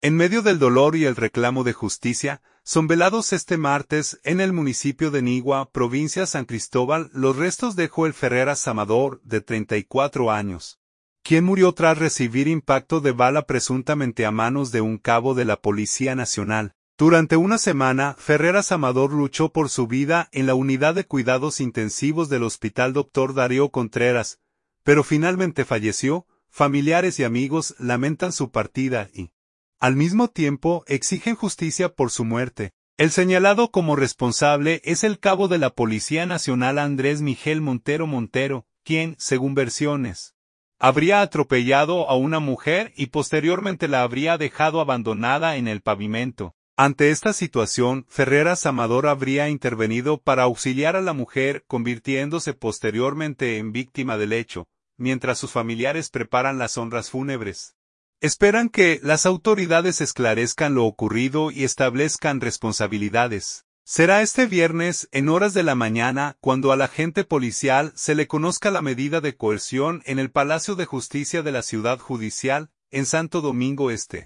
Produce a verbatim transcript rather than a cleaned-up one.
En medio del dolor y el reclamo de justicia, son velados este martes en el municipio de Nigua, provincia San Cristóbal, los restos de Joel Ferreras Amador, de treinta y cuatro años, quien murió tras recibir impacto de bala presuntamente a manos de un cabo de la Policía Nacional. Durante una semana, Ferreras Amador luchó por su vida en la unidad de cuidados intensivos del Hospital Doctor Darío Contreras, pero finalmente falleció. Familiares y amigos lamentan su partida y, al mismo tiempo, exigen justicia por su muerte. El señalado como responsable es el cabo de la Policía Nacional Andrés Miguel Montero Montero, quien, según versiones, habría atropellado a una mujer y posteriormente la habría dejado abandonada en el pavimento. Ante esta situación, Ferreras Amador habría intervenido para auxiliar a la mujer, convirtiéndose posteriormente en víctima del hecho, mientras sus familiares preparan las honras fúnebres. Esperan que las autoridades esclarezcan lo ocurrido y establezcan responsabilidades. Será este viernes, en horas de la mañana, cuando al agente policial se le conozca la medida de coerción en el Palacio de Justicia de la Ciudad Judicial, en Santo Domingo Este.